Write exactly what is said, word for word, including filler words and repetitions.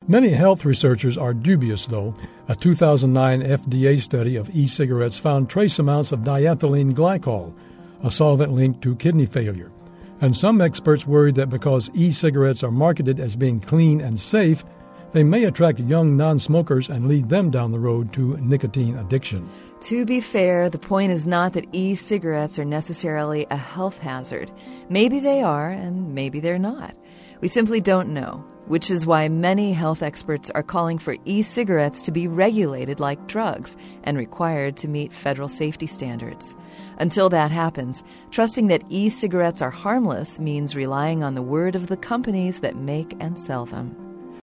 Many health researchers are dubious, though. A two thousand nine F D A study of e-cigarettes found trace amounts of diethylene glycol, a solvent linked to kidney failure. And some experts worry that because e-cigarettes are marketed as being clean and safe, they may attract young non-smokers and lead them down the road to nicotine addiction. To be fair, the point is not that e-cigarettes are necessarily a health hazard. Maybe they are, and maybe they're not. We simply don't know, which is why many health experts are calling for e-cigarettes to be regulated like drugs and required to meet federal safety standards. Until that happens, trusting that e-cigarettes are harmless means relying on the word of the companies that make and sell them.